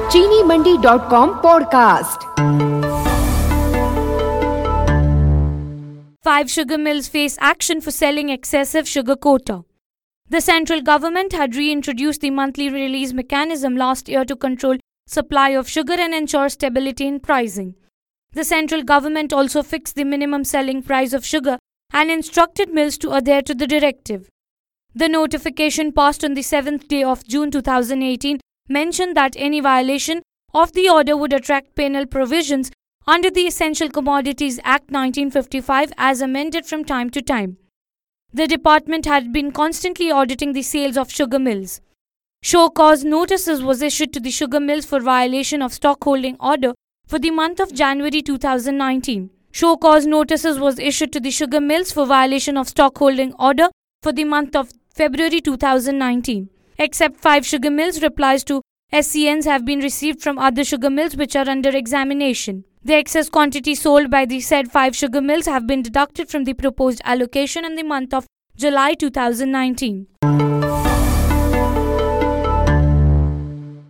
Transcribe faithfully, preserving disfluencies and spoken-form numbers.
चीनी Mandi dot com podcast. Five sugar mills face action for selling excessive sugar quota. The central government had reintroduced the monthly release mechanism last year to control supply of sugar and ensure stability in pricing. The central government also fixed the minimum selling price of sugar and instructed mills to adhere to the directive. The notification passed on the seventh day of June two thousand eighteen mentioned that any violation of the order would attract penal provisions under the Essential Commodities Act nineteen fifty-five as amended from time to time. The department had been constantly auditing the sales of sugar mills. Show cause notices was issued to the sugar mills for violation of stockholding order for the month of January two thousand nineteen. Show cause notices was issued to the sugar mills for violation of stockholding order for the month of February two thousand nineteen. Except five sugar mills, replies to S C Ns have been received from other sugar mills which are under examination. The excess quantity sold by the said five sugar mills have been deducted from the proposed allocation in the month of July two thousand nineteen.